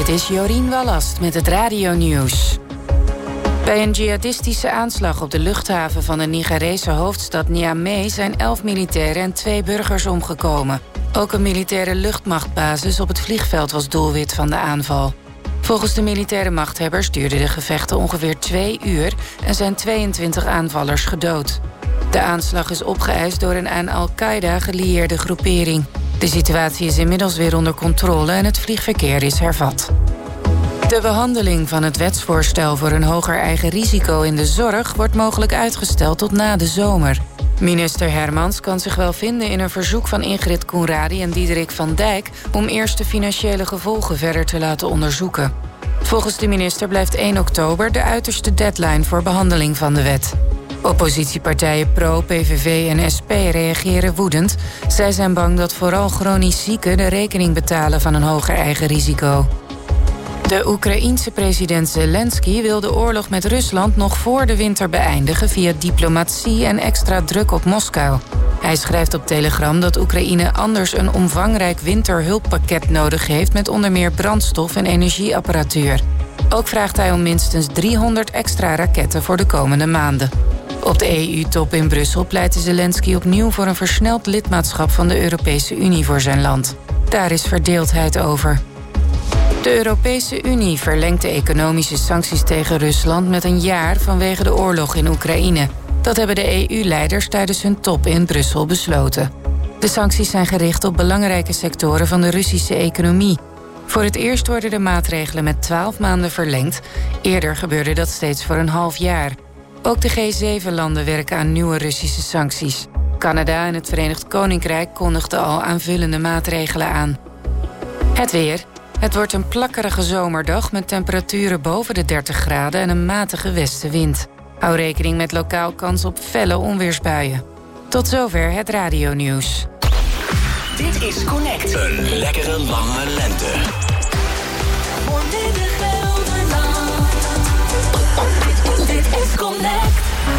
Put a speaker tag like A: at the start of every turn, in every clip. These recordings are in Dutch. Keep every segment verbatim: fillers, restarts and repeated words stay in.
A: Dit is Jorien Wallast met het radionieuws. Bij een jihadistische aanslag op de luchthaven van de Nigerese hoofdstad Niamey zijn elf militairen en twee burgers omgekomen. Ook een militaire luchtmachtbasis op het vliegveld was doelwit van de aanval. Volgens de militaire machthebbers duurden de gevechten ongeveer twee uur en zijn tweeëntwintig aanvallers gedood. De aanslag is opgeëist door een aan Al-Qaeda gelieerde groepering. De situatie is inmiddels weer onder controle en het vliegverkeer is hervat. De behandeling van het wetsvoorstel voor een hoger eigen risico in de zorg wordt mogelijk uitgesteld tot na de zomer. Minister Hermans kan zich wel vinden in een verzoek van Ingrid Koenradi en Diederik van Dijk om eerst de financiële gevolgen verder te laten onderzoeken. Volgens de minister blijft één oktober de uiterste deadline voor behandeling van de wet. Oppositiepartijen Pro, P V V en S P reageren woedend. Zij zijn bang dat vooral chronisch zieken de rekening betalen van een hoger eigen risico. De Oekraïense president Zelensky wil de oorlog met Rusland nog voor de winter beëindigen via diplomatie en extra druk op Moskou. Hij schrijft op Telegram dat Oekraïne anders een omvangrijk winterhulppakket nodig heeft met onder meer brandstof en energieapparatuur. Ook vraagt hij om minstens driehonderd extra raketten voor de komende maanden. Op de E U-top in Brussel pleitte Zelensky opnieuw voor een versneld lidmaatschap van de Europese Unie voor zijn land. Daar is verdeeldheid over. De Europese Unie verlengt de economische sancties tegen Rusland met een jaar vanwege de oorlog in Oekraïne. Dat hebben de E U-leiders tijdens hun top in Brussel besloten. De sancties zijn gericht op belangrijke sectoren van de Russische economie. Voor het eerst worden de maatregelen met twaalf maanden verlengd. Eerder gebeurde dat steeds voor een half jaar. Ook de G zeven landen werken aan nieuwe Russische sancties. Canada en het Verenigd Koninkrijk kondigden al aanvullende maatregelen aan. Het weer. Het wordt een plakkerige zomerdag met temperaturen boven de dertig graden en een matige westenwind. Hou rekening met lokaal kans op felle onweersbuien. Tot zover het radionieuws.
B: Dit is Connect.
C: Een lekkere lange lente.
B: Volledig Gelderland. Dit is Connect.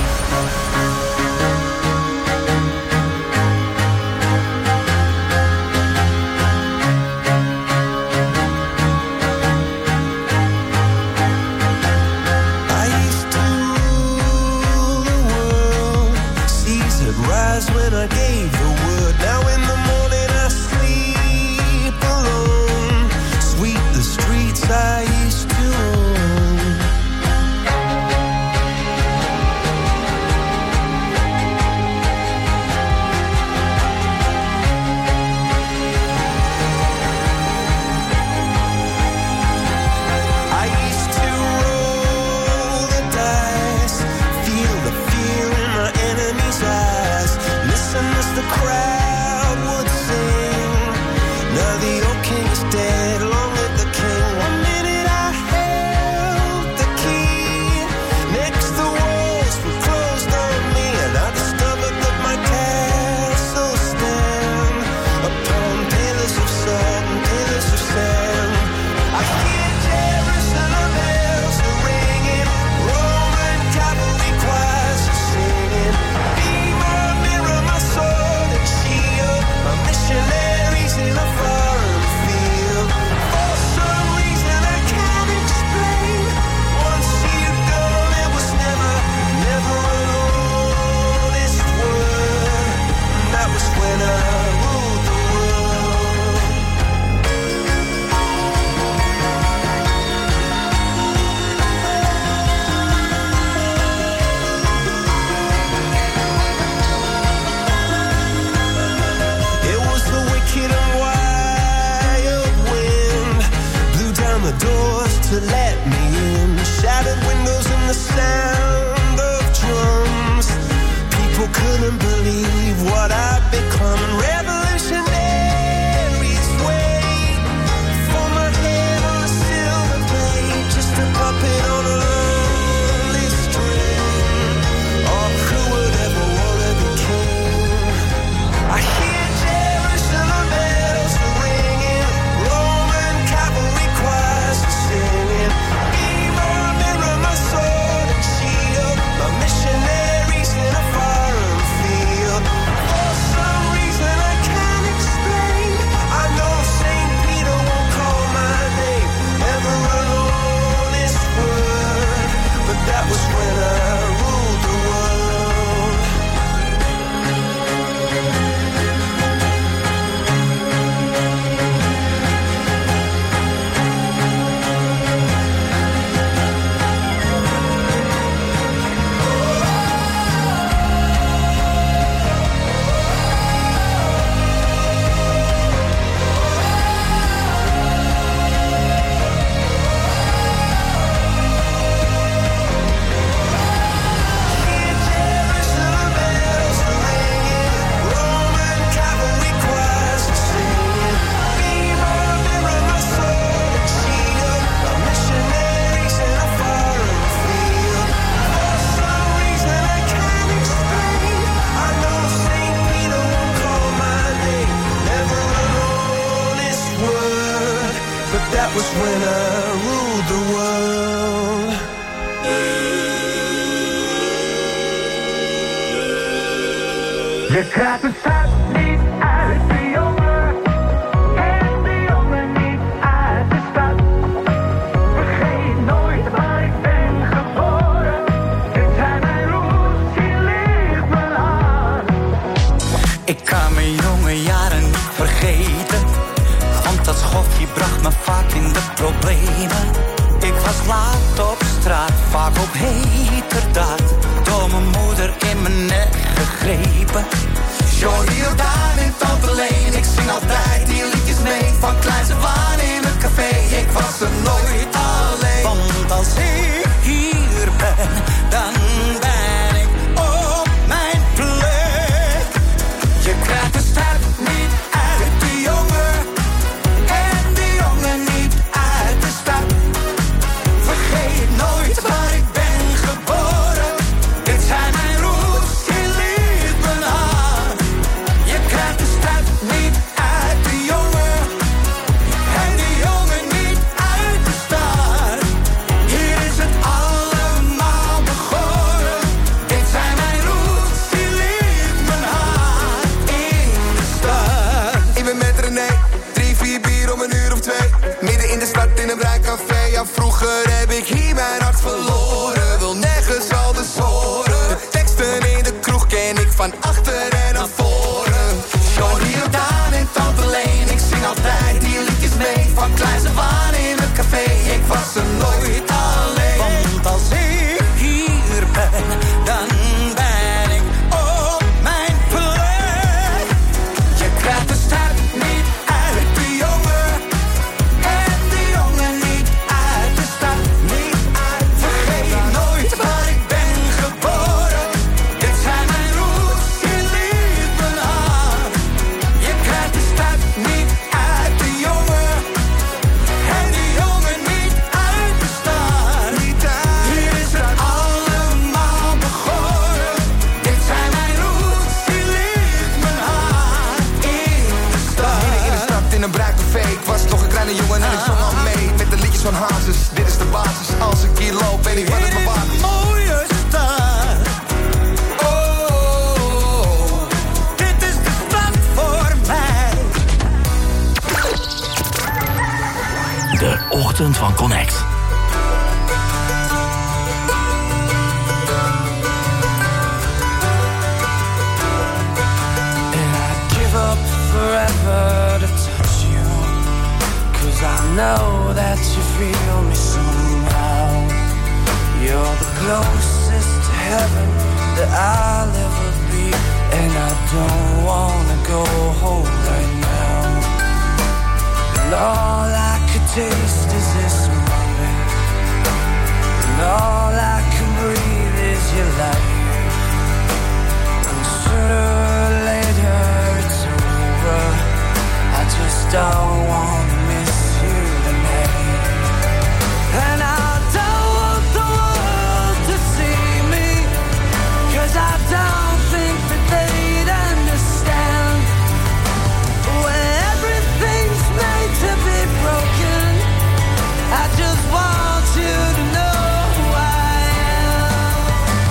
D: When I gave the word, now in the morning I sleep alone. Sweep the streets I used to own. I used to roll the dice, feel the fear in my enemy's eyes. Listen as the crowd would sing. Now the old king is dead, long live the king. One minute I held the key. Next the walls were closed on me, and I discovered that my castle stand upon pillars of salt and pillars of sand. I hear Jerusalem bells are ringing, Roman cavalry choirs are singing. Be my mirror, my sword and shield, my missionaries in a foreign field. For some reason I can't explain, once you've gone it was never, never an honest word. And that was when I ruled the world. It was the wicked and wild wind, blew down the doors to let me in. Shattered windows and the sound of drums. People couldn't believe what I'd become. Revolutionaries wait for my head on a silver plate, just a puppet on a lonely string. Oh, who would ever wanna be king? I hear Jerusalem bells are ringing, Roman cavalry choirs are singing. Be my mirror, my sword and shield,
E: Je krijgt de stad niet uit de jongen. En de jongen niet uit de stad. Vergeet nooit waar ik ben geboren. Dit zijn mijn roots, hier ligt mijn hart.
F: Ik kan mijn jonge jaren niet vergeten. Want dat schofje bracht me vaak in de problemen. Ik was laat op straat, vaak op heterdaad. Door mijn moeder in mijn nek gegrepen. John Jordaan en Tante Leen, ik zing altijd die liedjes mee. Van Kleinse Waan in het café, ik was er nooit alleen. Want als ik hier ben, dan ben ik op mijn plek. Je krijgt de stad niet uit de jongen. En de jongen niet uit de stad. Vergeet nooit waar ik ben geboren. Dit zijn mijn roots, hier ligt mijn hart. Je krijgt de stad niet uit de jongen. En de jongen niet uit de stad. Hier is het allemaal begonnen. Dit zijn mijn roots, hier ligt mijn hart. In de stad.
G: Ik ben met René, drie, vier bier om een uur of twee. Midden in de stad in een breincafé. Ja, vroeger heb ik hier mijn hart verloren. Wil nergens anders horen. De teksten in de kroeg ken ik van achter en naar voren.
F: John Jordaan en Tante Leen, ik zing altijd die liedjes mee. Van Kleinse Waan in het café, ik was er nooit alleen. Want als ik hier ben, dan ben ik op mijn plek. Je krijgt de stad niet uit de jongen. En de jongen niet uit de stad. Niet uit. Vergeet nooit waar ik ben geboren. Dit zijn mijn roots, hier ligt mijn hart. Je krijgt de stad niet uit de jongen. En de jongen niet uit de stad. Hier is het allemaal begonnen. Dit zijn mijn roots, hier ligt mijn hart. In de stad.
G: Midden in de stad in een breincafé. Ik was nog een kleine jongen en ik zong al mee. Met de liedjes van Hazes, dit is de basis. Als ik hier loop, weet ik wat het me waard is.
F: Mooie stad. Oh, dit is de stad voor mij.
C: De ochtend van Connect.
E: And I'd give up forever to touch you. Cause I know that you feel me somehow. You're the closest to heaven that I'll ever be. And I don't wanna go home right now. And all I could taste is this moment. And all I can breathe is your light. And sooner or later it's over. I just don't wanna miss you tonight. And I don't want the world to see me. Cause I don't think that they'd understand. When everything's made to be broken, I just want you to know who I am.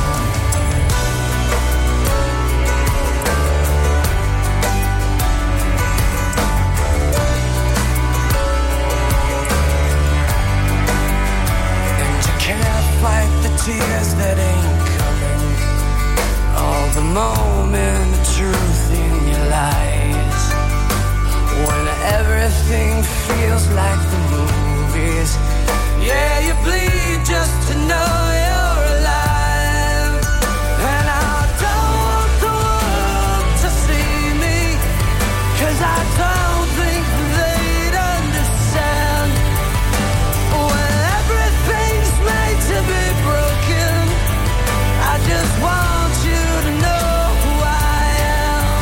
E: And you can't fight the tears that ain't coming. All the moment of truth in your lies. When everything feels like the movies. Yeah, you bleed just to know you're alive. And I don't want the world to see me. Cause I don't think they'd understand. When everything's made to be broken, I just want you to know who I am.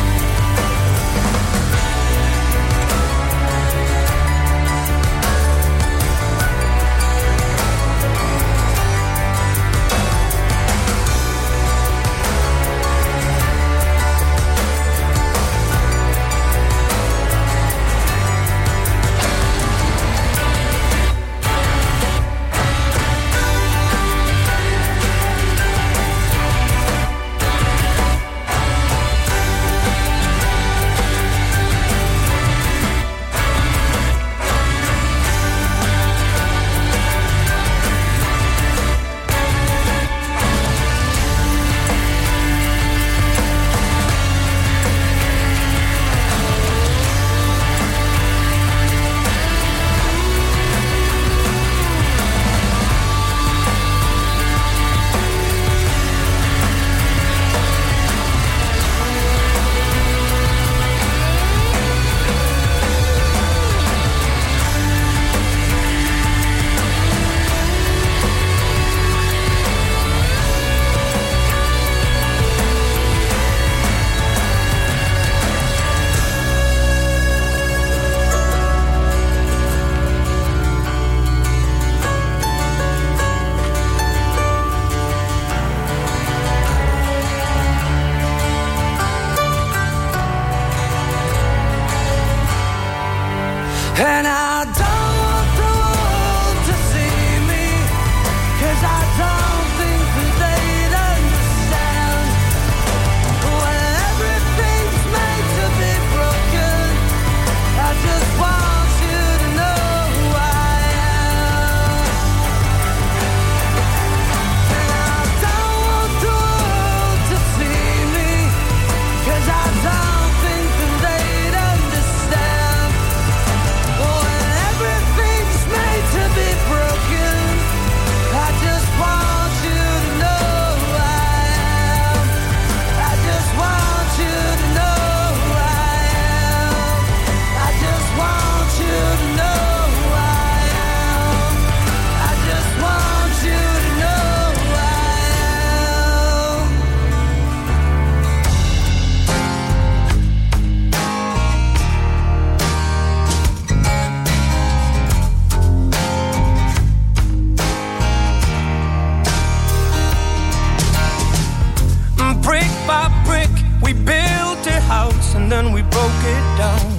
E: and then we broke it down.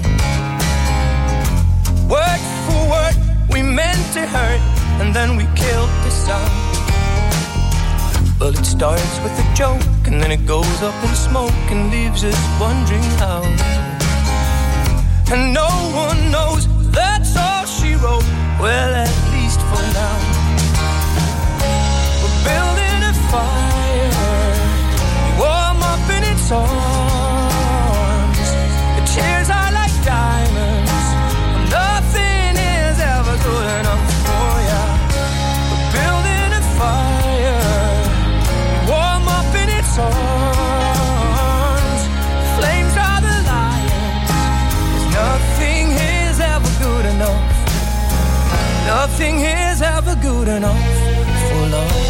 E: Word for word, we meant to hurt, and then we killed the sound. Well, it starts with a joke, and then it goes up in smoke and leaves us wondering how. And no one knows, that's all she wrote. Well, at least for now. We're building a fire, warm up in its arms. The tears are like diamonds, nothing is ever good enough for ya. We're building a fire, warm up in its arms. Flames are the lions, 'cause nothing is ever good enough. Nothing is ever good enough for love.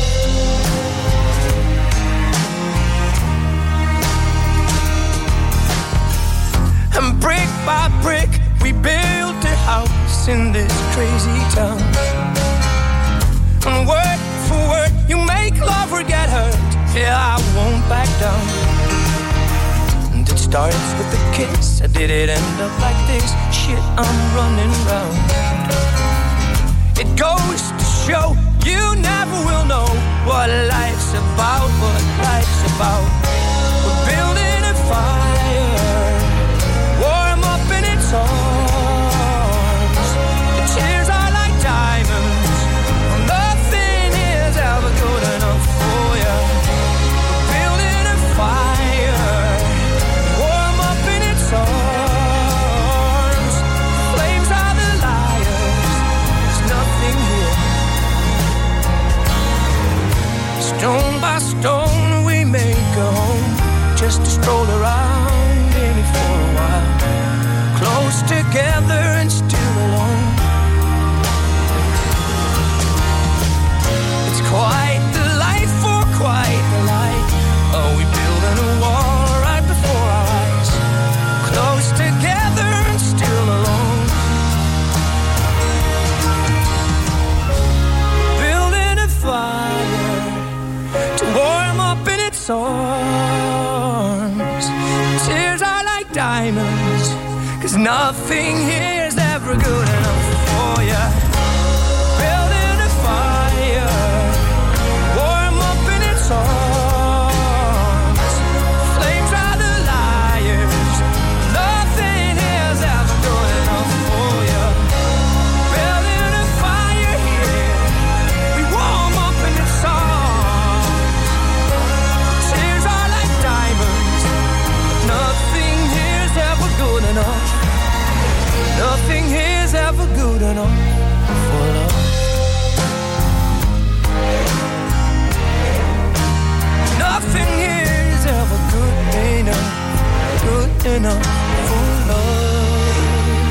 E: And brick by brick, we built a house in this crazy town. And word for word, you make love or get hurt. Yeah, I won't back down. And it starts with a kiss. I did it end up like this? Shit, I'm running round. It goes to show you never will know what life's about, what life's about. We're building a fire, warm up in its arms. The tears are like diamonds, nothing is ever good enough for you. We're building a fire, warm up in its arms. Flames are the liars, there's nothing here. Stone by stone we make a home, just to stroll around in it for a while. Close together and still alone. It's quite the life for quite the life. Oh, we building a wall right before our eyes. Close together and still alone. Building a fire to warm up in its arms. Tears are like diamonds, 'cause nothing here is ever good enough for ya. Building a fire, warm up in its arms. Flames are the liars, nothing is ever good enough for ya. Building a fire here, we warm up in its arms. Tears are like diamonds, nothing here's ever good enough. Nothing here's ever good enough for love. Nothing here is ever good enough, good enough for love.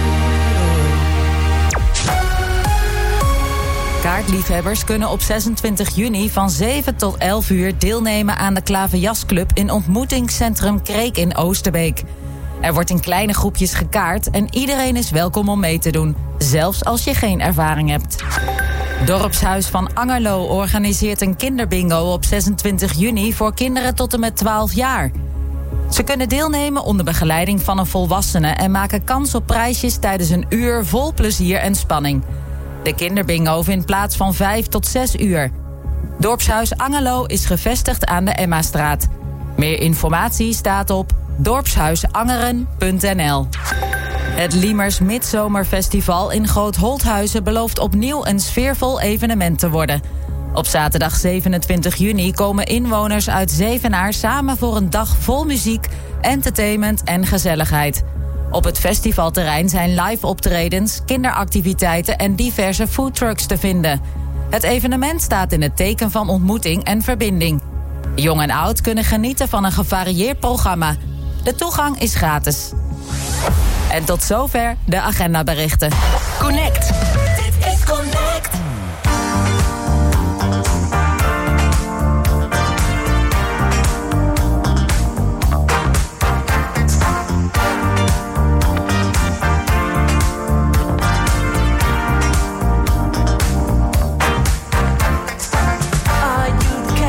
A: Kaartliefhebbers kunnen op zesentwintig juni van zeven tot elf uur deelnemen aan de Klaverjasclub in ontmoetingscentrum Kreek in Oosterbeek. Er wordt in kleine groepjes gekaart en iedereen is welkom om mee te doen, zelfs als je geen ervaring hebt. Dorpshuis van Angerlo organiseert een kinderbingo op zesentwintig juni voor kinderen tot en met twaalf jaar. Ze kunnen deelnemen onder begeleiding van een volwassene en maken kans op prijsjes tijdens een uur vol plezier en spanning. De kinderbingo vindt plaats van vijf tot zes uur. Dorpshuis Angerlo is gevestigd aan de Emmastraat. Meer informatie staat op dorpshuisangeren punt n l. Het Liemers Midzomerfestival in Groot-Holthuizen belooft opnieuw een sfeervol evenement te worden. Op zaterdag zevenentwintig juni komen inwoners uit Zevenaar samen voor een dag vol muziek, entertainment en gezelligheid. Op het festivalterrein zijn live optredens, kinderactiviteiten en diverse foodtrucks te vinden. Het evenement staat in het teken van ontmoeting en verbinding. Jong en oud kunnen genieten van een gevarieerd programma. De toegang is gratis. En tot zover de agendaberichten.
B: Connect. Dit is Connect.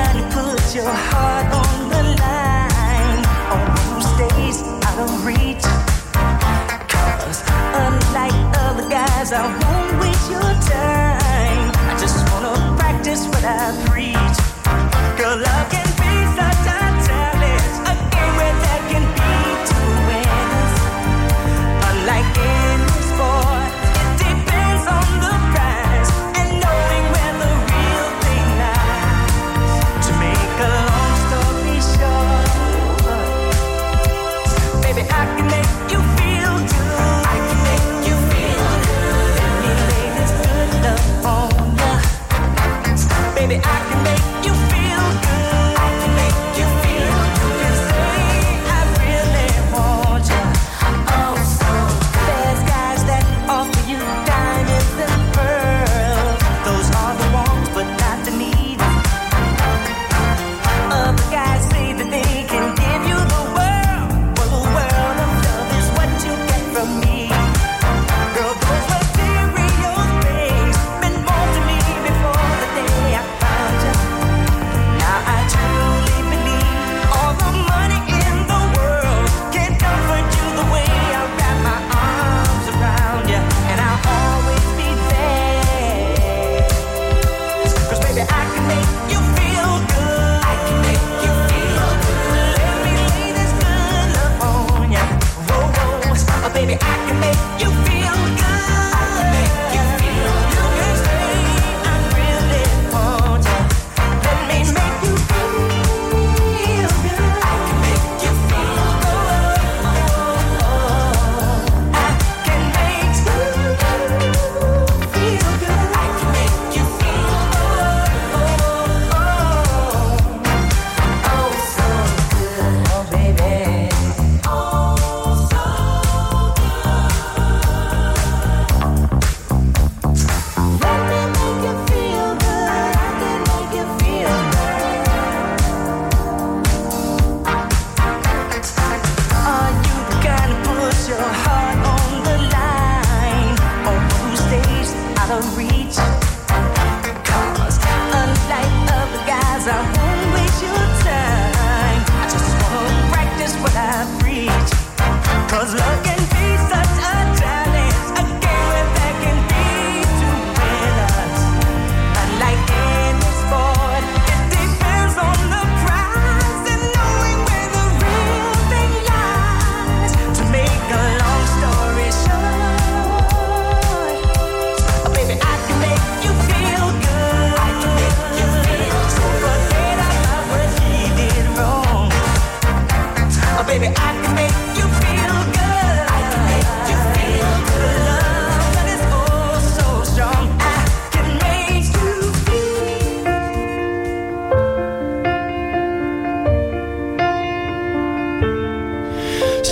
H: Your heart on the line, on those days out of reach.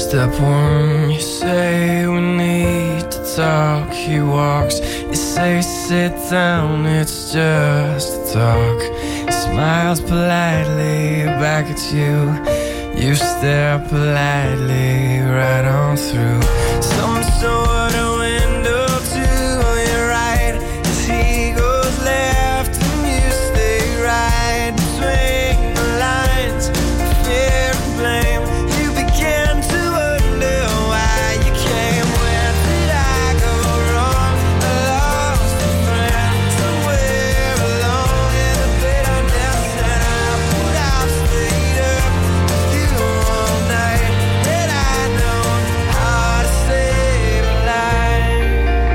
E: Step one, you say we need to talk. He walks, you say sit down, it's just a talk. He smiles politely back at you. You stare politely right on through some sort of window to your right. As he goes left and you stay right between the lines of fear and blame. You begin to wonder why you came. Where did I go wrong? I lost a friend somewhere along in the bitterness, and I would have stayed up with you all night. Had I known how to save a life.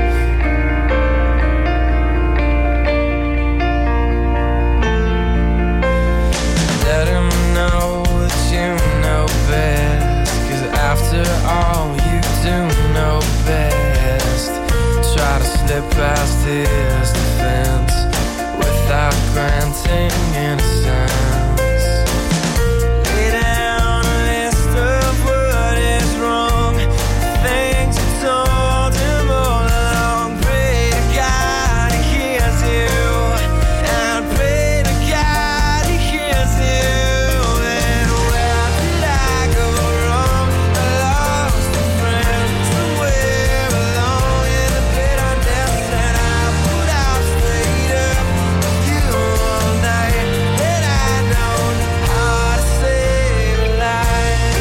E: Let him know that you know best, 'cause after all you do know best. Try to slip past his defense without granting innocence. Lay down a list of what is wrong, things you told him all along. Pray to God he hears you, and pray to God he hears you. And where did I go wrong? I lost a friend somewhere along in the bitterness, and I would have stayed up with you all night. Had I known how to save a life.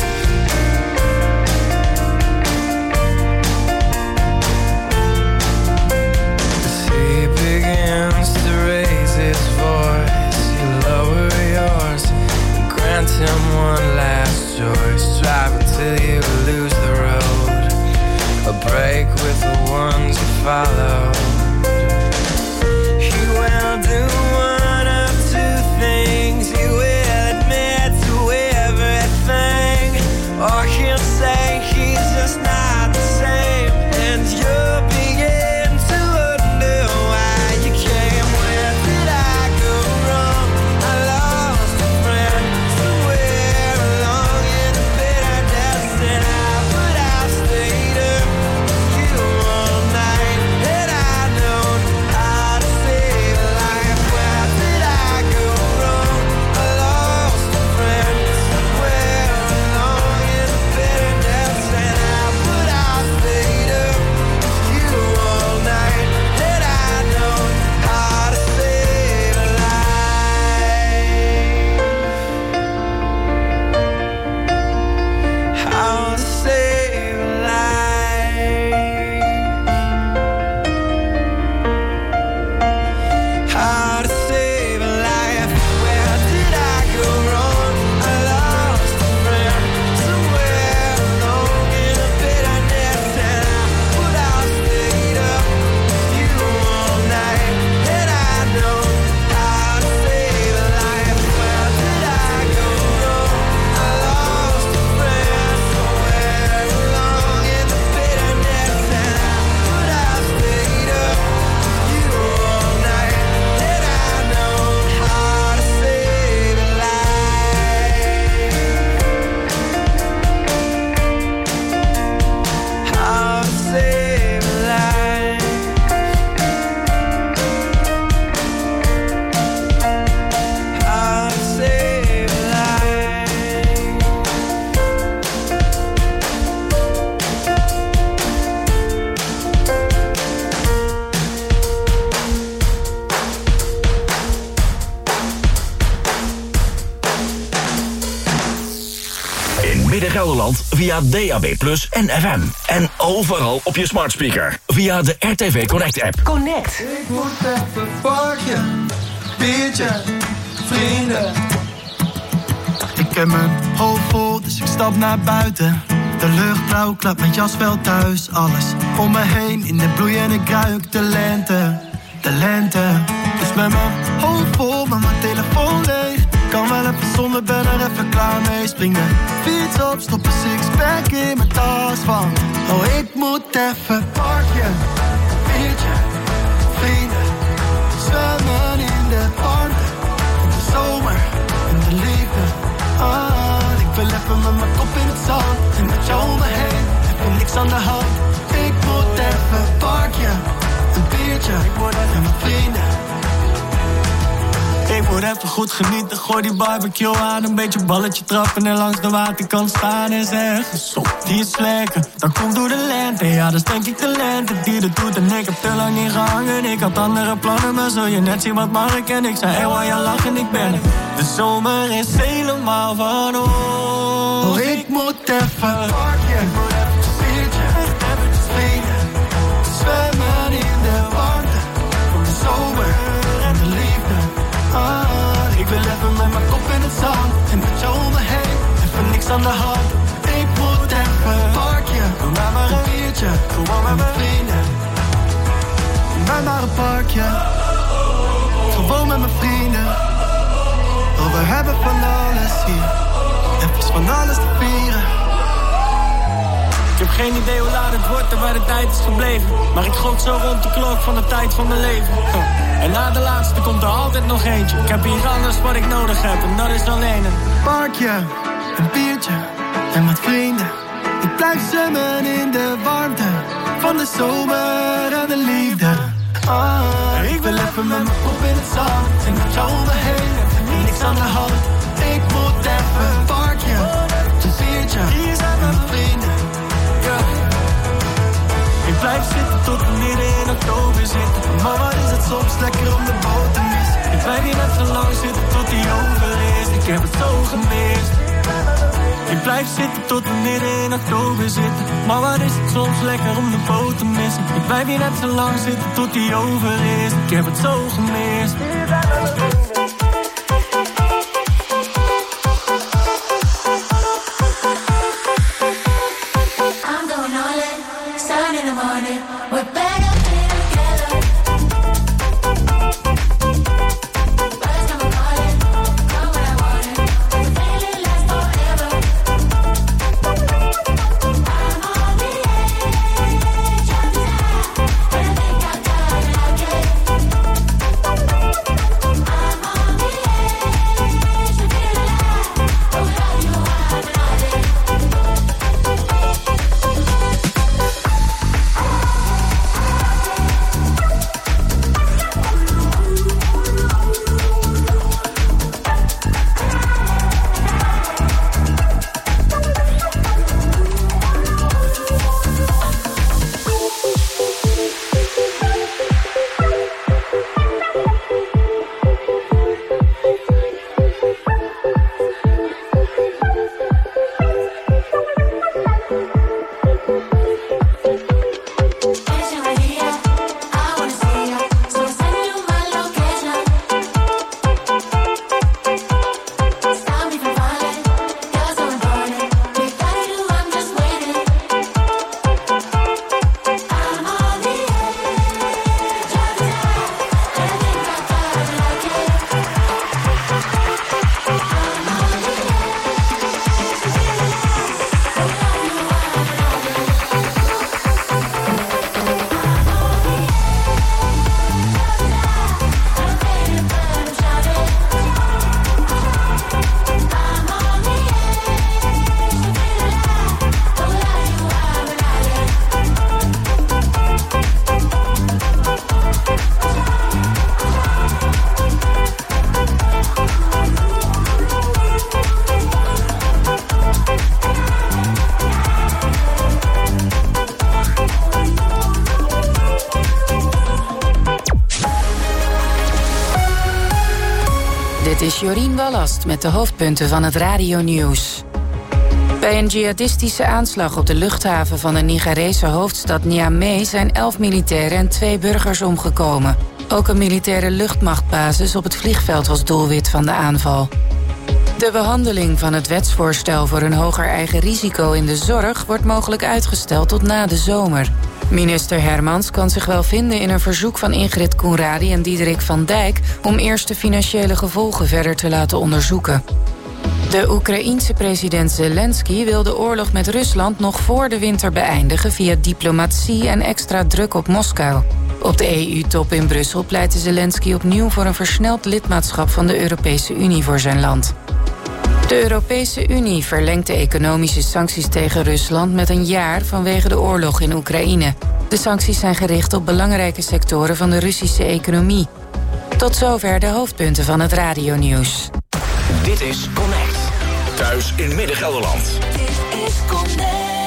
E: As he begins to raise his voice, you lower yours and grant him one last choice. Drive until you lose the road, a break with the ones you follow. He will do one of two things. He will admit to everything, or he'll say he's just not the same, and you'll begin to wonder why you came. Where did I go wrong? I lost a friend somewhere along in the bitterness, and I would have stayed up with you all night. Had I known how to save a life. Where did I go wrong? I lost a friend somewhere along in the bitterness, and I would have stayed up with you all night. Had I known how to save a life. How to save a life. How to save a life. Where did I go wrong? I lost a friend somewhere along in the bitterness, and I would have stayed up with you all night. Had I known how to save a life. Where did I go wrong? I lost a friend somewhere along in the bitterness, and I would have stayed up with you all night. Had I known how to save a life. How to save a life. How to save a life.
C: In Midden-Gelderland via D A B plus, en F M. En overal op je smart speaker via de R T V Connect app.
B: Connect.
H: Ik moet even pakje, biertje, vrienden.
I: Ik heb mijn hoofd vol, dus ik stap naar buiten. De lucht blauw, klap mijn jas wel thuis. Alles om me heen in de bloeiende kruik. De lente, de lente. Dus met mijn hoofd vol, maar mijn telefoon leeg. Kan wel even zonder, ben er even klaar mee. Spring de fiets op, stop een sixpack in mijn tas van. Oh, ik moet even parkje, biertje, vrienden. Zwemmen in de warmte, in de zomer, in de liefde. Ah, ik wil even met mijn kop in het zand. En met jou om me heen, even niks aan de hand. Ik moet even een parkje, een biertje, en mijn vrienden. Ik moet even goed genieten, gooi die barbecue aan. Een beetje balletje trappen en langs de waterkant staan. En zeggen, zo, die is lekker, dat komt door de lente. Ja, dat is denk ik de lente die dat doet. En ik heb te lang niet gehangen, ik had andere plannen. Maar zul je net zien wat mag ik en ik zei, hé, waar je lachen, ik ben het. De zomer is helemaal van ons. Oh, ik moet even parkje, ik moet even een biertje, even vrienden. Zwemmen in de warmte van de zomer en de liefde. Ah, ik wil even met mijn kop in het zand. En met jou om me heen, even niks aan de hand. Ik moet even een parkje, doe maar maar een biertje, gewoon met mijn vrienden. Doe maar maar een parkje, gewoon met mijn vrienden. Oh, we hebben van alles hier, even van alles te vieren. Ik heb geen idee hoe laat het wordt en waar de tijd is gebleven. Maar ik goot zo rond de klok van de tijd van mijn leven. En na de laatste komt er altijd nog eentje. Ik heb hier alles wat ik nodig heb en dat is alleen een parkje, een biertje en met vrienden. Ik blijf zwemmen in de warmte van de zomer en de liefde. Ah, ik wil even met mijn kop in het zand. En met jou om me heen, even niks aan de hand. Ik moet even een parkje, een biertje en met vrienden. Ik blijf zitten tot we midden in oktober zitten. Maar wat is het soms lekker om de boot te missen. Ik blijf hier net zo lang zitten tot die over is. Ik heb het zo gemist. Ik blijf zitten tot we midden in oktober zitten. Maar wat is het soms lekker om de boot te missen. Ik blijf hier net zo lang zitten tot die over is. Ik heb het zo gemist.
A: Dit is Jorien Wallast met de hoofdpunten van het radionieuws. Bij een jihadistische aanslag op de luchthaven van de Nigerese hoofdstad Niamey zijn elf militairen en twee burgers omgekomen. Ook een militaire luchtmachtbasis op het vliegveld was doelwit van de aanval. De behandeling van het wetsvoorstel voor een hoger eigen risico in de zorg wordt mogelijk uitgesteld tot na de zomer. Minister Hermans kan zich wel vinden in een verzoek van Ingrid Koenradi en Diederik van Dijk om eerst de financiële gevolgen verder te laten onderzoeken. De Oekraïense president Zelensky wil de oorlog met Rusland nog voor de winter beëindigen via diplomatie en extra druk op Moskou. Op de E U-top in Brussel pleitte Zelensky opnieuw voor een versneld lidmaatschap van de Europese Unie voor zijn land. De Europese Unie verlengt de economische sancties tegen Rusland met een jaar vanwege de oorlog in Oekraïne. De sancties zijn gericht op belangrijke sectoren van de Russische economie. Tot zover de hoofdpunten van het radionieuws.
C: Dit is Connect. Thuis in Midden-Gelderland.
B: Dit is Connect.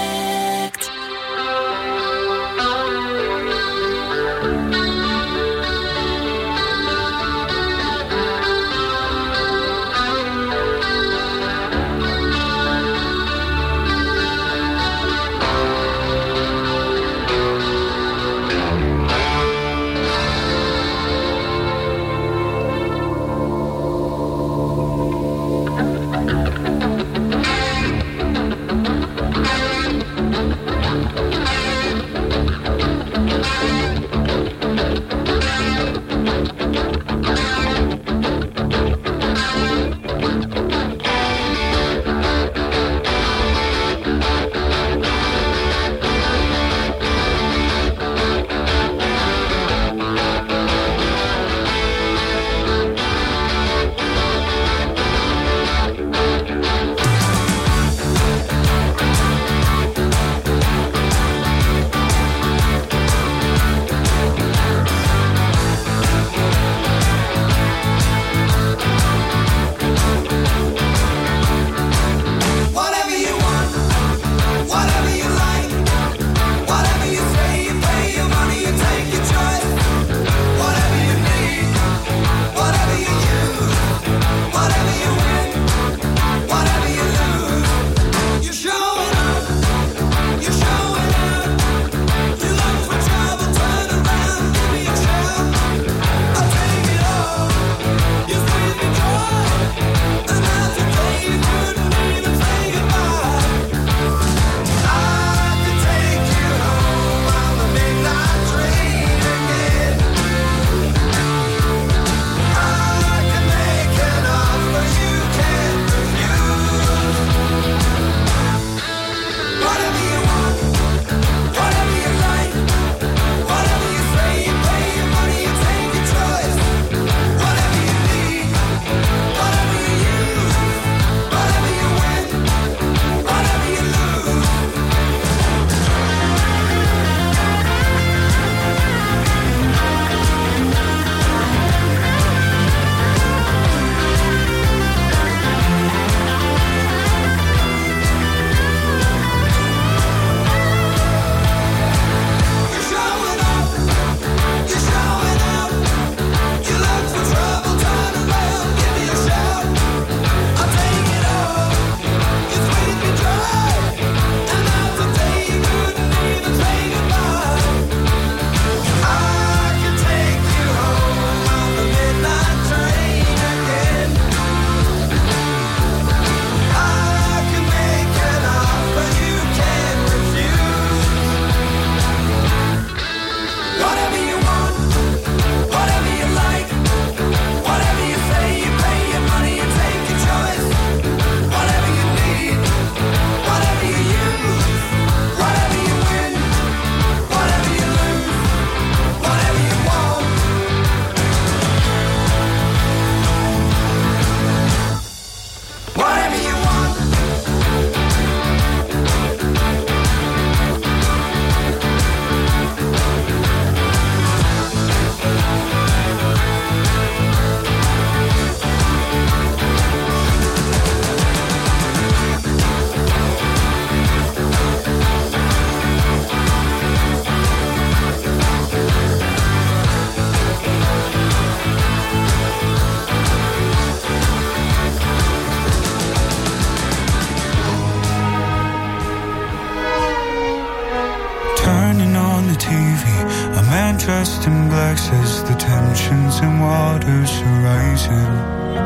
J: dressed in black says the tensions and waters are rising.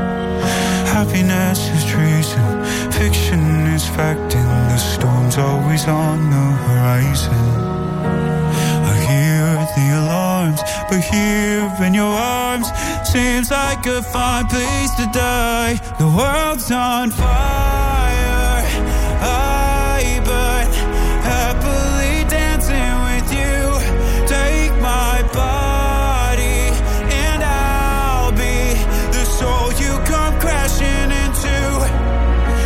J: Happiness is treason, fiction is fact, and the storm's always on the horizon. I hear the alarms, but here in your arms seems like a fine place to die. The world's on fire, I burn happily dancing with you. Take my body and I'll be the soul you come crashing into.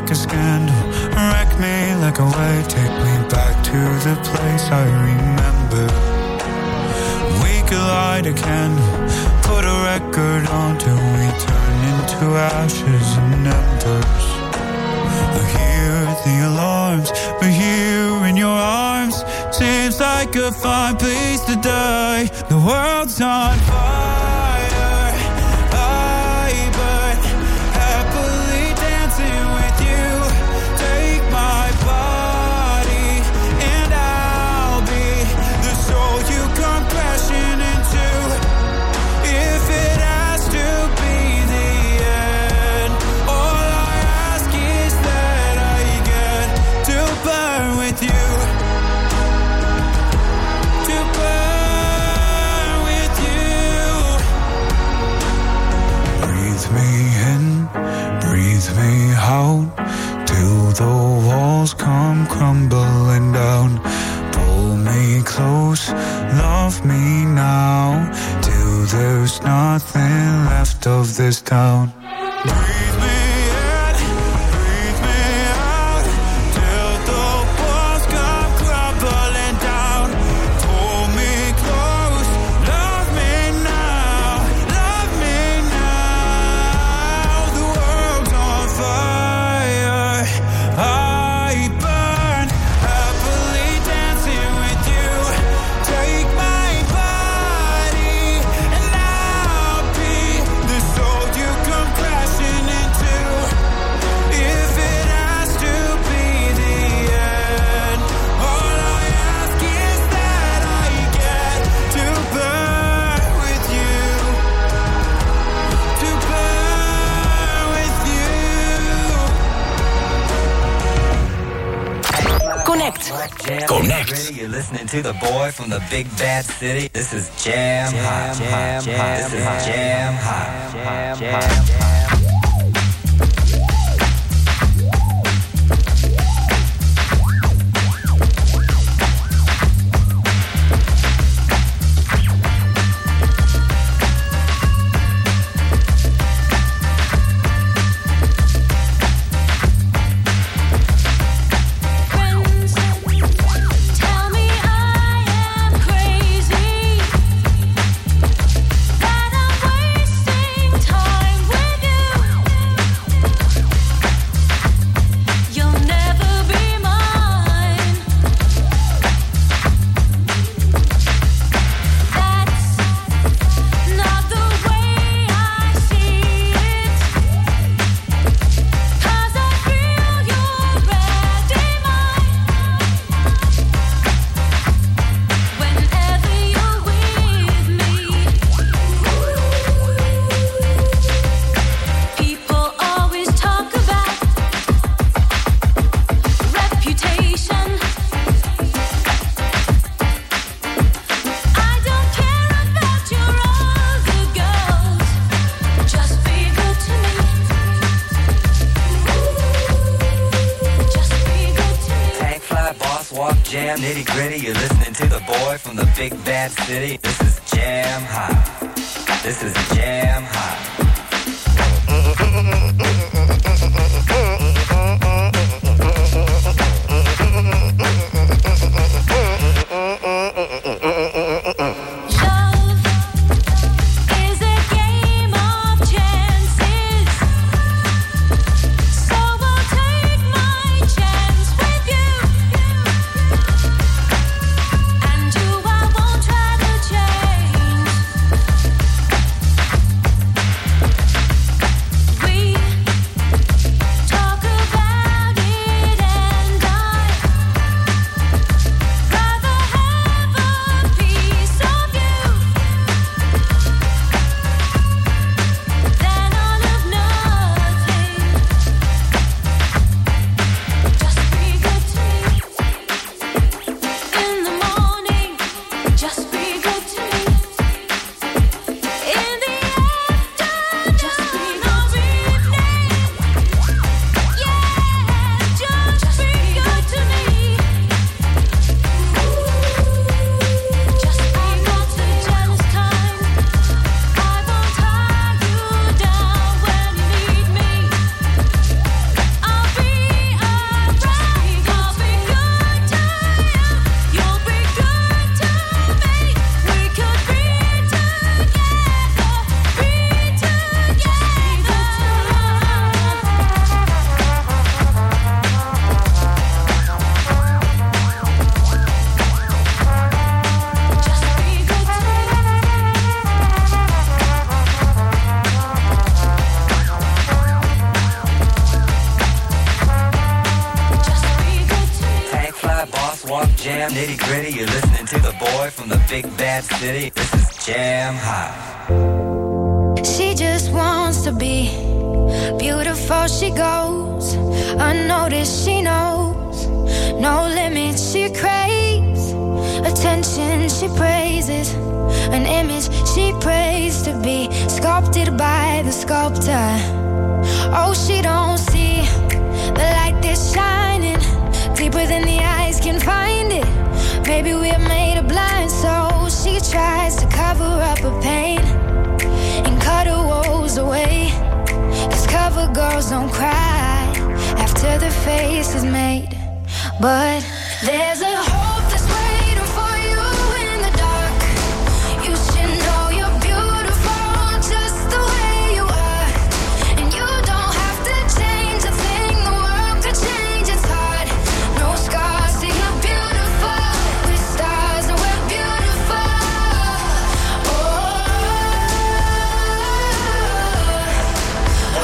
J: like a scandal. Wreck me like a wave, take me back to the place I remember. We could light a candle, put a record on till we turn into ashes and embers. I hear the alarms, we're here in your arms. Seems like a fine place to die. The world's on fire, I burn, happily dancing with you. Take my body and I'll be the soul you come crashing into. If it has to be the end, all I ask is that I get to burn with you. To burn with you. Breathe me in, breathe me out, till the walls come crumbling down. Pull me close, love me now, till there's nothing left of this town. Breathe me in, breathe me out, till the walls come crumbling down. Pull me close, love me now, love me now. The world's on fire, I burn, happily dancing with you. Take my body and I'll be the soul you come crashing into. If it has to be the end, all I ask is that I get to burn with you. To burn with you.
B: Connect.
C: Connect.
K: You're listening to the boy from the big bad city. This is Jam Hot. Jam Hot. This is Jam Hot. Jam Hot.
L: Tell me I am crazy, that I'm wasting time with you. You'll never be mine. That's not the way I see it. 'Cause I feel you're ready mine. Whenever you're with me, people always talk about reputation. I don't care about your other girls. Just be good to me. Just be good to me.
K: Tank fly, boss walk, jam, nitty gritty. You're listening to the boy from the big bad city. This is Jam Hot. This is Jam Hot.
L: Love is a game of chances, so I'll take my chance with you. And you, I won't try to change. We
K: Jam Nitty Gritty. You're listening to the boy from the big bad city. This is Jam High.
M: She just wants to be beautiful. She goes unnoticed. She knows no limits. She craves attention. She praises an image she prays to be sculpted by the sculptor. Oh, she don't see the light that's shining deeper than the eyes can find it. Maybe we're made of blind, so she tries to cover up her pain and cut her woes away. 'Cause cover girls don't cry after the face is made. But there's a hope that's waiting for you in the dark. You should know you're beautiful just the way you are. And you don't have to change a thing, the world could change, it's hard. No scars, see you're beautiful. With stars and we're beautiful. Oh, oh,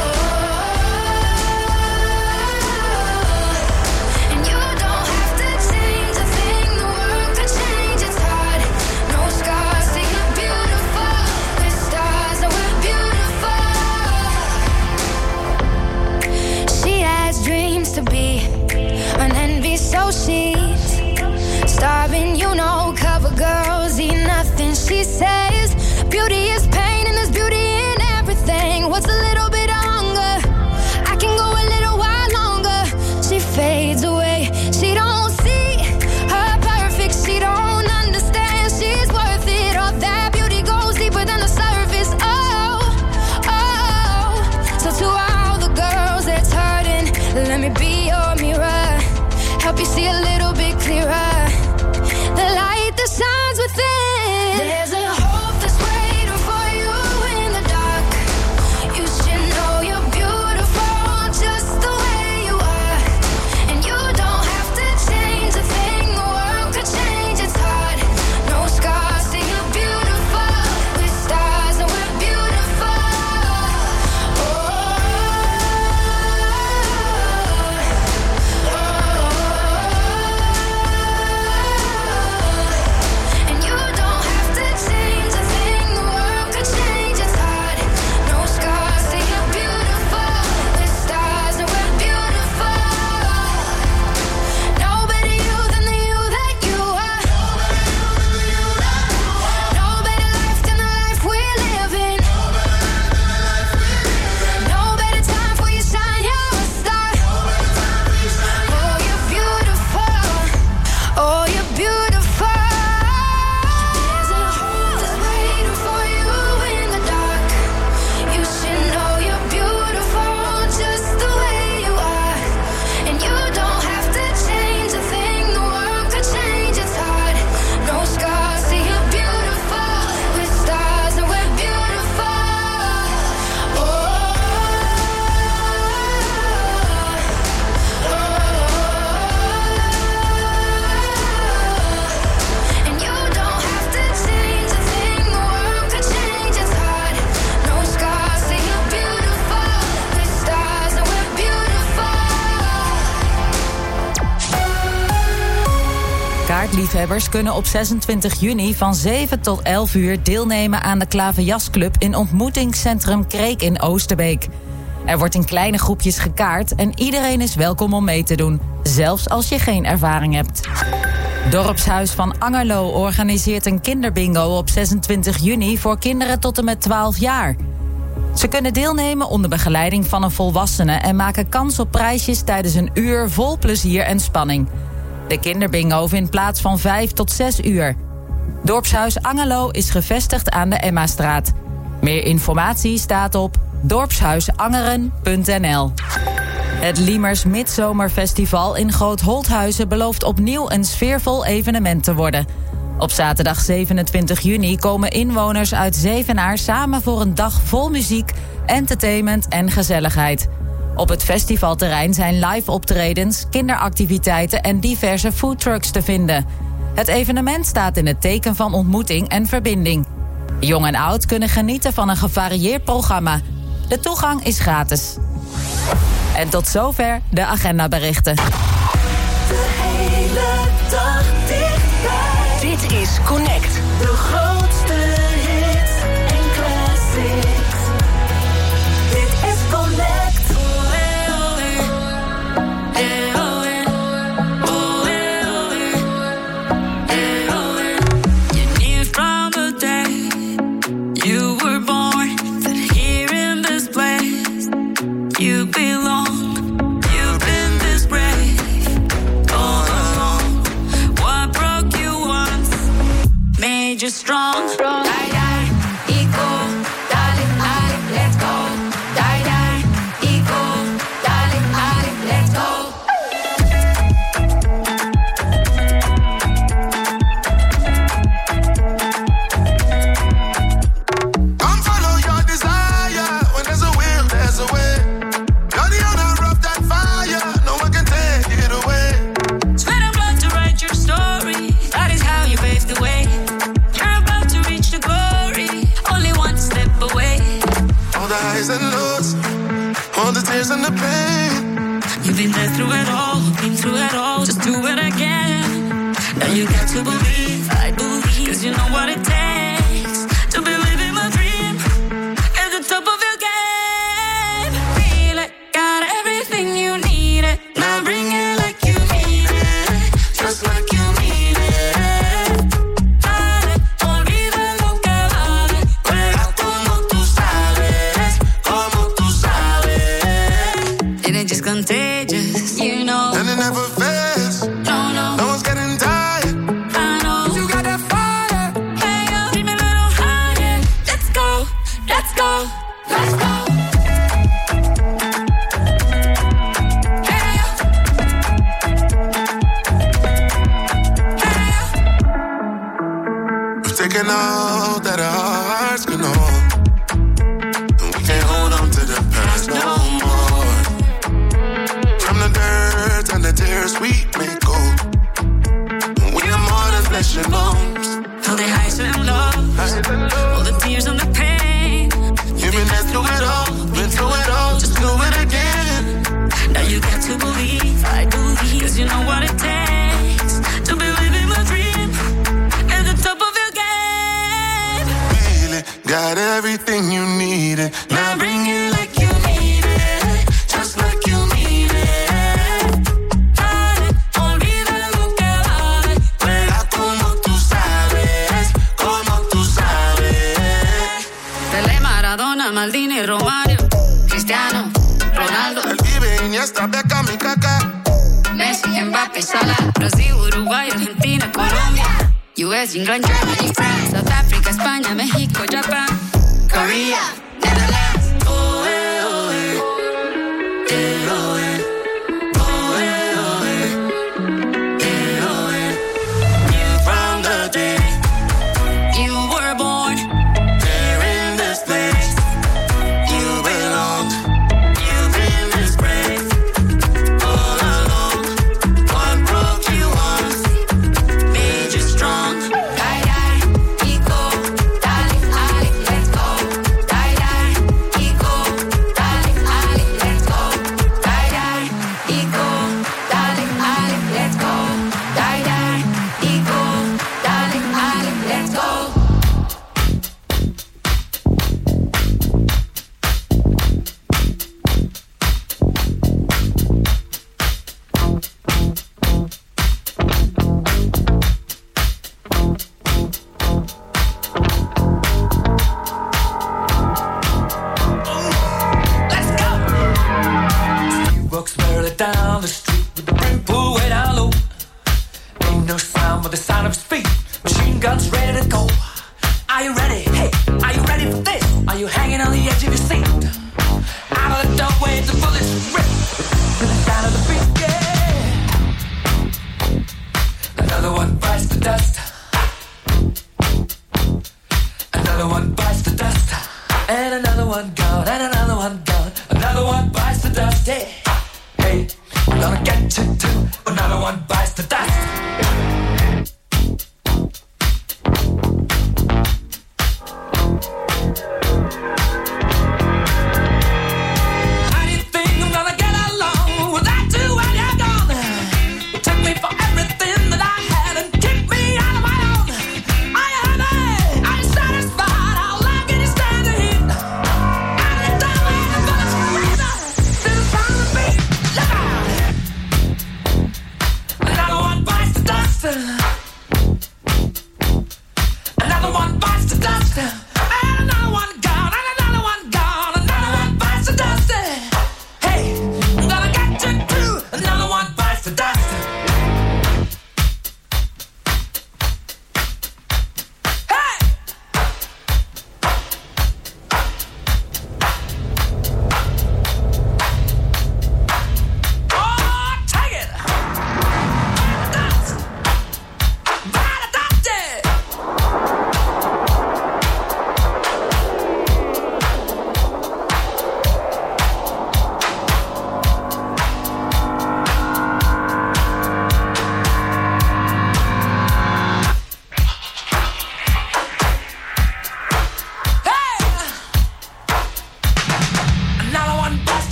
M: oh. And you don't have to change a thing, the world could change, it's hard. No scars, see you're beautiful. With stars and we're beautiful. She has dreams to be an envy, so she's starving, you know. Cover girls eat nothing, she says. Beauty is pain and there's beauty in everything. What's a little bit of hunger? I can go a little while longer. She fades away, she don't see her perfect. She don't understand she's worth it. All that beauty goes deeper than the surface. Oh, oh. So to all the girls that's hurting, let me be your mirror. Help you see a little bit clearer. The light that shines within. There's a hope that's waiting for you in the dark. You should know you're beautiful just the way you are. And you don't have to change a thing, the world could change, it's hard. No scars, see you're beautiful. With stars and we're beautiful. Oh, oh, and you don't have to change a thing, the world could change, it's hard. No scars, see you're beautiful. With stars and we're beautiful. No better you than the you that you are. No better life than the life we're living. No better time for you shine, you're a star. Oh, you're beautiful. Oh, you're beautiful. There's a hope that's waiting for you in the dark. You should know you're beautiful just the way you are. And you don't have to change a thing, the world could change, it's hard. No scars, see you're beautiful. With stars and we're beautiful. Oh, oh, and you don't have to change a thing, the world could change, it's hard. No scars, see you're beautiful. With stars and we're beautiful.
A: Kaartliefhebbers kunnen op zesentwintig juni van zeven tot elf uur deelnemen aan de Klaverjasclub in ontmoetingscentrum Kreek in Oosterbeek. Er wordt in kleine groepjes gekaart en iedereen is welkom om mee te doen, zelfs als je geen ervaring hebt. Dorpshuis van Angerlo organiseert een kinderbingo op zesentwintig juni voor kinderen tot en met twaalf jaar. Ze kunnen deelnemen onder begeleiding van een volwassene en maken kans op prijsjes tijdens een uur vol plezier en spanning. De kinderbingo vindt plaats van vijf tot zes uur. Dorpshuis Angerlo is gevestigd aan de Emmastraat. Meer informatie staat op dorpshuisangeren punt n l. Het Liemers Midzomerfestival in Groot-Holthuizen belooft opnieuw een sfeervol evenement te worden. Op zaterdag zevenentwintig juni komen inwoners uit Zevenaar samen voor een dag vol muziek, entertainment en gezelligheid. Op het festivalterrein zijn live optredens, kinderactiviteiten en diverse foodtrucks te vinden. Het evenement staat in het teken van ontmoeting en verbinding. Jong en oud kunnen genieten van een gevarieerd programma. De toegang is gratis. En tot zover de agendaberichten.
B: De hele dag dichtbij.
N: Dit is Connect.
B: De grootste hits en classics. Dit is Connect.
L: Just strong, strong. Die, die, eco, darling, Ali, let's go. Die, die, eco, darling, Ali, let's go.
G: Come follow your desire. When there's a will, there's a way. You're the owner of that fire. No one can take it away.
L: Sweat and blood to write your story. That is how you pave the way.
G: All the highs and lows, all the tears and the pain.
L: You've been there through it all, been through it all. Just do it again. Now you got to believe, I believe, cause you know what it takes to be living my dream at the top of your game. Feel it, got everything you need it. Now bring it like you need it, just like you need it. Dale, olvida lo que vale, juega como tú sabes, como tú sabes. And it's just contagious, you know.
G: And it never fails.
L: No, no,
G: no one's getting tired.
L: I know.
G: You got that fire.
L: Hey, yo, keep me a little higher. Let's go, let's go, let's go. Hey, yo. Hey, yo.
G: We've taken all that our hearts can hold, and we can't hold on to the past no more. From the dirt and the tears we make gold, and we are more than flesh and bones.
L: All the highs and lows, all the tears and the pain.
G: You've been there through it all, been through it all, just do it again.
L: Now you got to believe, I believe, cause you know what it takes to be living my dream at the top of your game.
G: Feel it, got everything you needed.
L: Now bring it like you need it, just like you need it. Dale, olvida lo que vale,
G: juega como tú sabes, como tú sabes.
L: Pelé, Maradona, Maldini, Romario, Cristiano, Ronaldo,
G: El Vive, Iniesta, Beckham y Kaká.
L: Messi, Mbappé, Salah, Brasil, Uruguay, Argentina, Colombia, U S, England, Germany, France, South Africa, España, México, Japan, Korea, Netherlands. Oh, eh, oh, eh. Eh, oh, eh. Oh, eh, oh, eh. Eh, oh, eh. Knew from the day you were born
G: Here in this place, you belong.
L: you've been this brave.
G: All along, one broke you once.
L: Made you strong. Die, die, eco, darling, Ali, let's go. Die, die, eco, darling, Ali, let's go. Die, die, eco, darling, Ali, let's go. Die, die, eco, darling, Ali, let's go. Let's go.
E: He walks merrily down the street with the brim pulled way down low. Ain't no sound but the sound of his feet. Machine guns ready to go. Are you ready? Hey, are you ready for this? Are you hanging on the edge of your seat? Out of the doorway, the bullets rip. To the sound of the beat, yeah. Another one bites the dust. Another one bites the dust. And another one gone, and another one gone. Another one bites the dust, yeah. Hey, I'm gonna get you too. Another one bites the dust. How do you think I'm gonna get along without you when you're gone? You took me for everything that I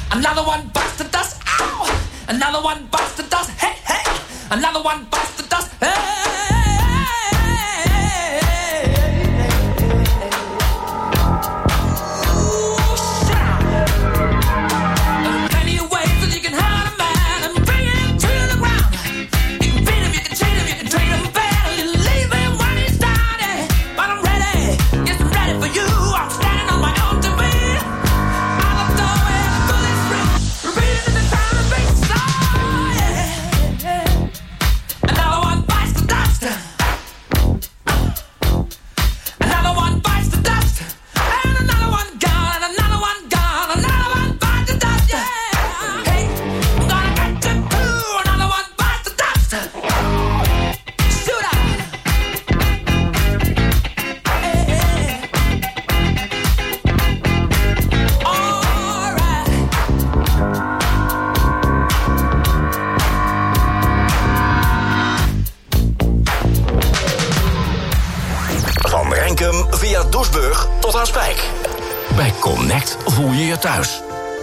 E: Another one bites the dust. Ow! Another one bites the dust. Hey, hey! Another one bites the dust. Hey!
C: Via Doesburg tot aan Spijk. Bij Connect voel je je thuis.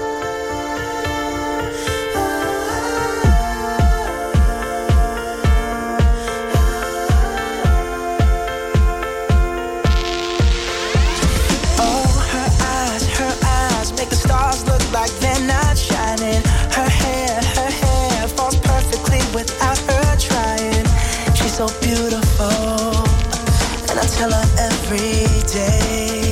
N: So beautiful, and I tell her every day.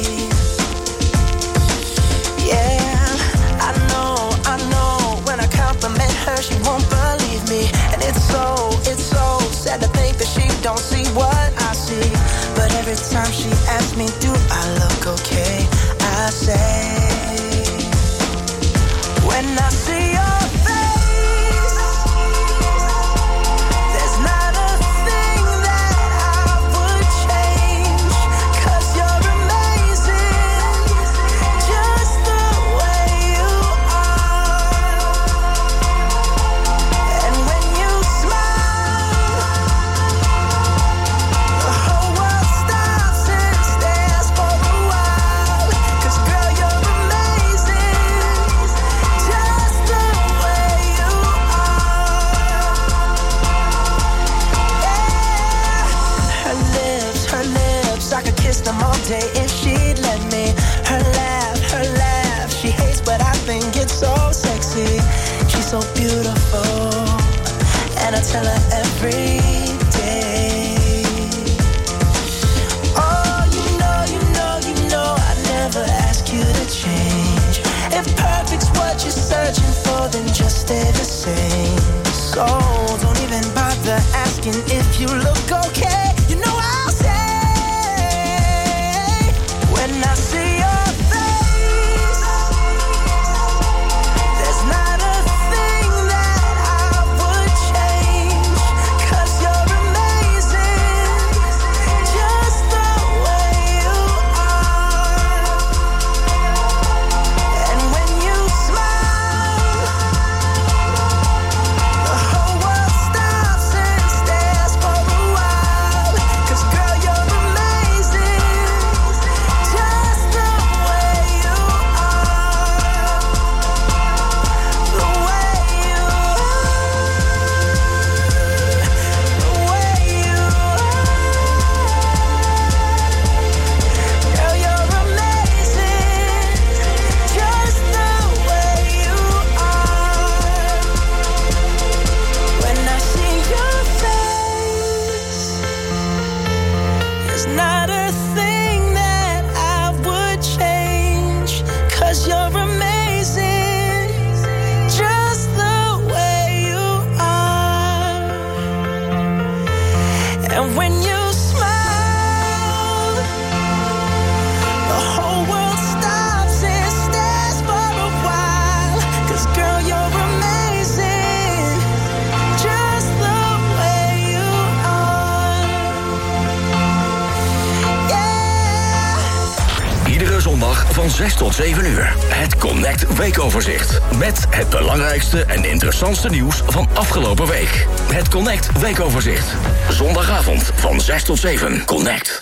N: Yeah, I know, I know. When I compliment her, she won't believe me, and it's so, it's so sad to think that she don't see what I see. But every time she asks me, do I look okay? I say, when I see your face, there's not a them all day if she'd let me. Her laugh, her laugh, she hates but I think it's so sexy. She's so beautiful, and I tell her every day. Oh, you know, you know, you know I'd never ask you to change. If perfect's what you're searching for, then just stay the same. So don't even bother asking if you look okay. You know I'll say, when I see your face, there's not a thing that I would change, 'cause you're amazing, just the way you are. And when you smile, the whole world stops and stares for a while, 'cause girl, you're amazing, just the way you are, the way you are, the way you are. Girl, you're amazing, just the way you are. When I see your face, there's not a thing that I would change, 'cause you're amazing, just the way you are. And when you smile, the whole world stops and stares for a while, 'cause girl, you're amazing, just the way you are. Yeah.
C: Iedere zondag van zes tot zeven uur. Het Connect Weekoverzicht. Met het belangrijkste en interessantste nieuws van afgelopen week. Het Connect Weekoverzicht. Zondagavond van zes tot zeven. Connect.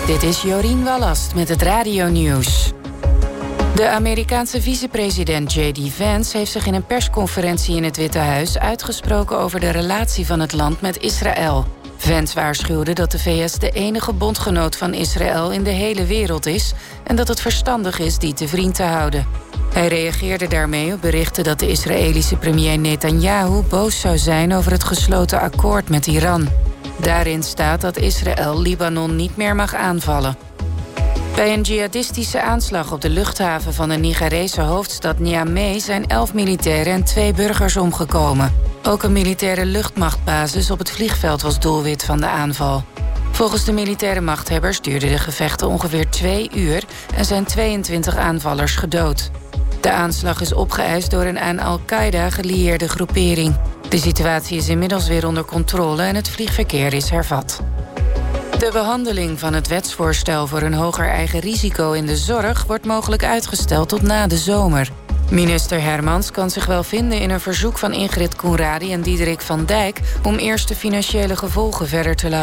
A: Dit is Jorien Wallast met het radionieuws. De Amerikaanse vicepresident J D Vance heeft zich in een persconferentie in het Witte Huis uitgesproken over de relatie van het land met Israël. Vance waarschuwde dat de V S de enige bondgenoot van Israël in de hele wereld is en dat het verstandig is die te vriend te houden. Hij reageerde daarmee op berichten dat de Israëlische premier Netanyahu boos zou zijn over het gesloten akkoord met Iran. Daarin staat dat Israël Libanon niet meer mag aanvallen. Bij een jihadistische aanslag op de luchthaven van de Nigerese hoofdstad Niamey zijn elf militairen en twee burgers omgekomen. Ook een militaire luchtmachtbasis op het vliegveld was doelwit van de aanval. Volgens de militaire machthebbers duurden de gevechten ongeveer twee uur en zijn tweeëntwintig aanvallers gedood. De aanslag is opgeëist door een aan Al-Qaeda gelieerde groepering. De situatie is inmiddels weer onder controle en het vliegverkeer is hervat. De behandeling van het wetsvoorstel voor een hoger eigen risico in de zorg wordt mogelijk uitgesteld tot na de zomer. Minister Hermans kan zich wel vinden in een verzoek van Ingrid Koenradi en Diederik van Dijk om eerst de financiële gevolgen verder te laten